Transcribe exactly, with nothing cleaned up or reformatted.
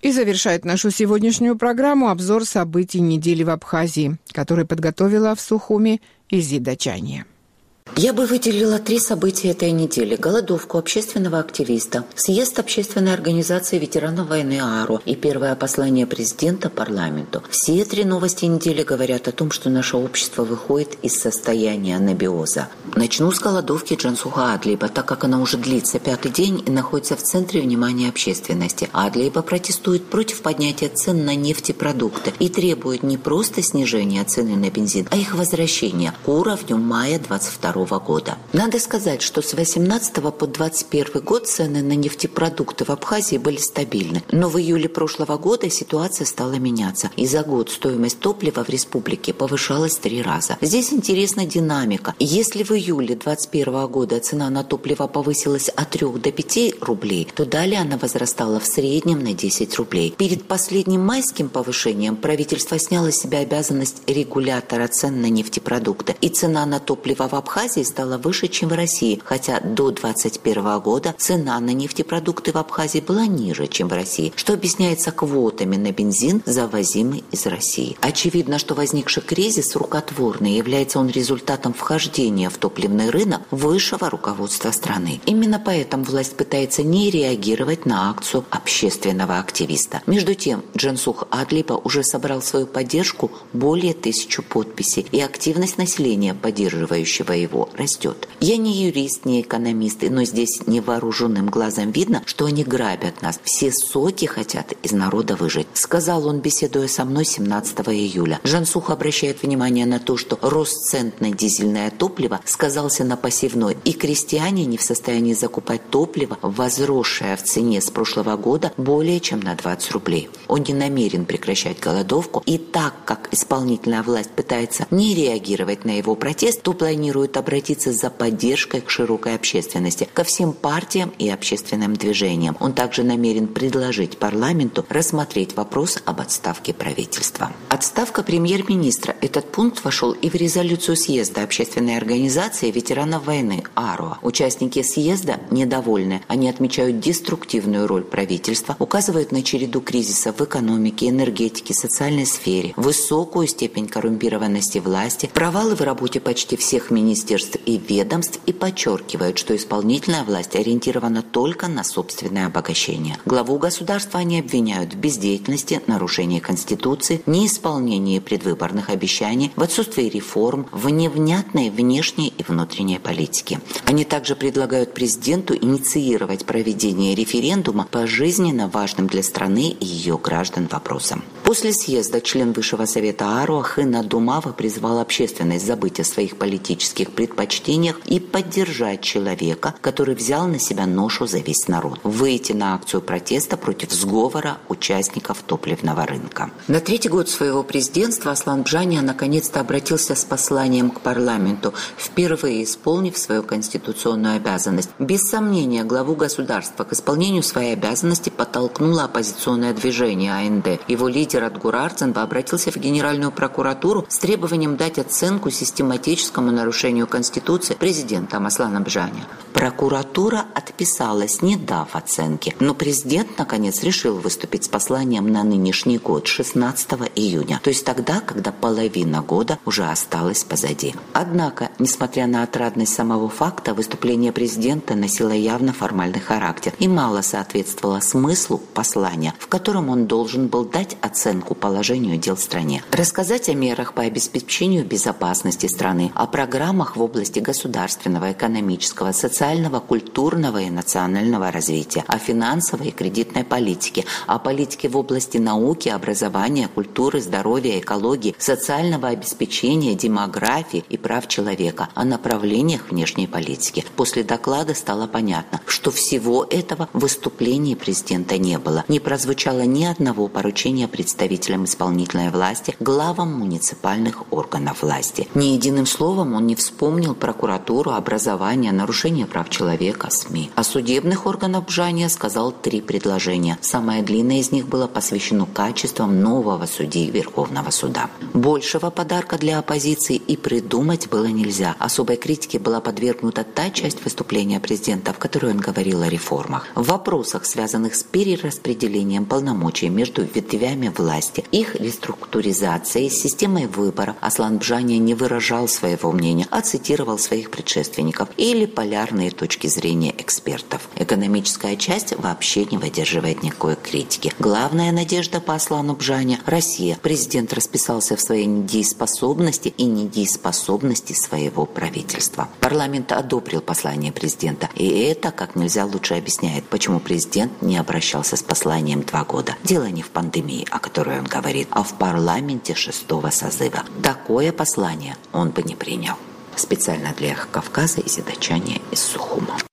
И завершает нашу сегодняшнюю программу обзор событий недели в Абхазии, который подготовила в Сухуми Изида Чанья. Я бы выделила три события этой недели. Голодовку общественного активиста, съезд общественной организации ветеранов войны АРО и первое послание президента парламенту. Все три новости недели говорят о том, что наше общество выходит из состояния анабиоза. Начну с голодовки Джансуха Адлиба, так как она уже длится пятый день и находится в центре внимания общественности. Адлиба протестует против поднятия цен на нефтепродукты и требует не просто снижения цены на бензин, а их возвращения к уровню мая двадцать второго года. Надо сказать, что с восемнадцатого по двадцать первый год цены на нефтепродукты в Абхазии были стабильны. Но в июле прошлого года ситуация стала меняться. И за год стоимость топлива в республике повышалась три раза. Здесь интересна динамика. Если в июле двадцать первого года цена на топливо повысилась от трёх до пяти рублей, то далее она возрастала в среднем на десять рублей. Перед последним майским повышением правительство сняло с себя обязанность регулятора цен на нефтепродукты. И цена на топливо в Абхазии стала выше, чем в России, хотя до двадцать первого года цена на нефтепродукты в Абхазии была ниже, чем в России, что объясняется квотами на бензин, завозимый из России. Очевидно, что возникший кризис рукотворный, является он результатом вхождения в топливный рынок высшего руководства страны. Именно поэтому власть пытается не реагировать на акцию общественного активиста. Между тем, Джансух Адлиба уже собрал свою поддержку более тысячи подписей, и активность населения, поддерживающего его, растет. Я не юрист, не экономист, но здесь невооруженным глазом видно, что они грабят нас. Все соки хотят из народа выжать, сказал он, беседуя со мной семнадцатого июля. Джансух обращает внимание на то, что рост цен на дизельное топливо сказался на посевной, и крестьяне не в состоянии закупать топливо, возросшее в цене с прошлого года более чем на двадцать рублей. Он не намерен прекращать голодовку, и так как исполнительная власть пытается не реагировать на его протест, то планирует обратиться за поддержкой к широкой общественности, ко всем партиям и общественным движениям. Он также намерен предложить парламенту рассмотреть вопрос об отставке правительства. Отставка премьер-министра. Этот пункт вошел и в резолюцию съезда общественной организации ветеранов войны АРО. Участники съезда недовольны. Они отмечают деструктивную роль правительства, указывают на череду кризисов в экономике, энергетике, социальной сфере, высокую степень коррумпированности власти, провалы в работе почти всех министерств и ведомств и подчеркивают, что исполнительная власть ориентирована только на собственное обогащение. Главу государства они обвиняют в бездеятельности, нарушении Конституции, неисполнении предвыборных обещаний, в отсутствии реформ, в невнятной внешней и внутренней политике. Они также предлагают президенту инициировать проведение референдума по жизненно важным для страны и ее граждан вопросам. После съезда член Высшего совета АРО Ахына Думава призвал общественность забыть о своих политических предпочтениях и поддержать человека, который взял на себя ношу за весь народ. Выйти на акцию протеста против сговора участников топливного рынка. На третий год своего президентства Аслан Бжания наконец-то обратился с посланием к парламенту, впервые исполнив свою конституционную обязанность. Без сомнения, главу государства к исполнению своей обязанности подтолкнуло оппозиционное движение АНД. Его лидер Адгур Ардзенба обратился в Генеральную прокуратуру с требованием дать оценку систематическому нарушению Конституции президентом Асланом Бжания. Прокуратура отписалась, не дав оценки, но президент наконец решил выступить с посланием на нынешний год, шестнадцатого июня, то есть тогда, когда половина года уже осталась позади. Однако, несмотря на отрадность самого факта, выступление президента носило явно формальный характер и мало соответствовало смыслу послания, в котором он должен был дать оценку положению дел в стране, рассказать о мерах по обеспечению безопасности страны, о программах в области государственного, экономического, социального, культурного и национального развития, о финансовой и кредитной политике, о политике в области науки, образования, культуры, здоровья, экологии, социального обеспечения, демографии и прав человека, о направлениях внешней политики. После доклада стало понятно, что всего этого в выступлении президента не было. Не прозвучало ни одного поручения представителям исполнительной власти, главам муниципальных органов власти. Ни единым словом он не вспомнил вспомнил прокуратуру, образование, нарушение прав человека, СМИ. О судебных органах Бжания сказал три предложения. Самое длинное из них было посвящено качествам нового судьи Верховного суда. Большего подарка для оппозиции и придумать было нельзя. Особой критике была подвергнута та часть выступления президента, в которой он говорил о реформах. В вопросах, связанных с перераспределением полномочий между ветвями власти, их реструктуризацией, системой выборов, Аслан Бжания не выражал своего мнения, а цитировал своих предшественников или полярные точки зрения экспертов. Экономическая часть вообще не выдерживает никакой критики. Главная надежда по Аслану Бжания – Россия. Президент расписался в своей недееспособности и недееспособности своего правительства. Парламент одобрил послание президента, и это как нельзя лучше объясняет, почему президент не обращался с посланием два года. Дело не в пандемии, о которой он говорит, а в парламенте шестого созыва. Такое послание он бы не принял. Специально для Эхо Кавказа Изида Чаня из Сухума.